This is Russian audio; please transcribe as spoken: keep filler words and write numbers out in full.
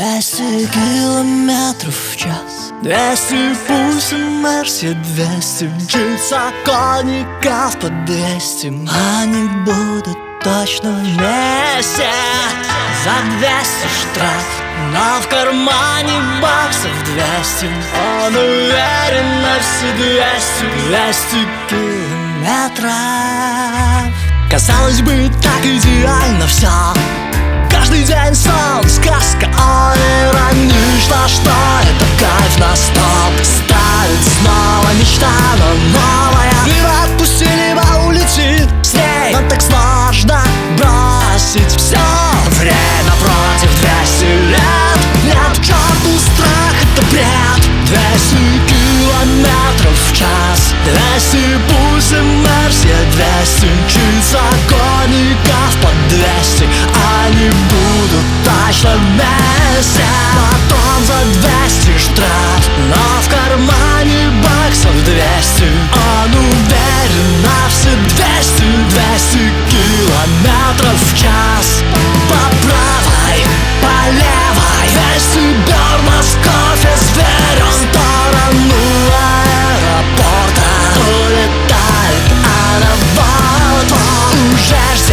Двести километров в час, двести пульс и Мерси, двести мчится конников по двести. Они будут точно вместе. За двести штраф, но в кармане баксов двести. Он уверен на все двести. Двести километров. Казалось бы, так идеально все. Каждый день сон, сказка, о, иронично, что это кайф на стоп. Ставит снова мечта, но новая. Либо отпусти, либо улети с ней. Но так сложно бросить все. Время против двести лет. Нет, к черту страх, это бред. Двести километров в час, двести пульс и Мерси, двести мчится конников по двести. Они будут точно вместе. Потом за двести штраф, но в кармане баксов двести. Он уверен на все двести. Двести километров в час. По правой, по левой, двести бёрнов, кофе, зверь. В сторону аэропорта улетает, а на вот он уже здесь.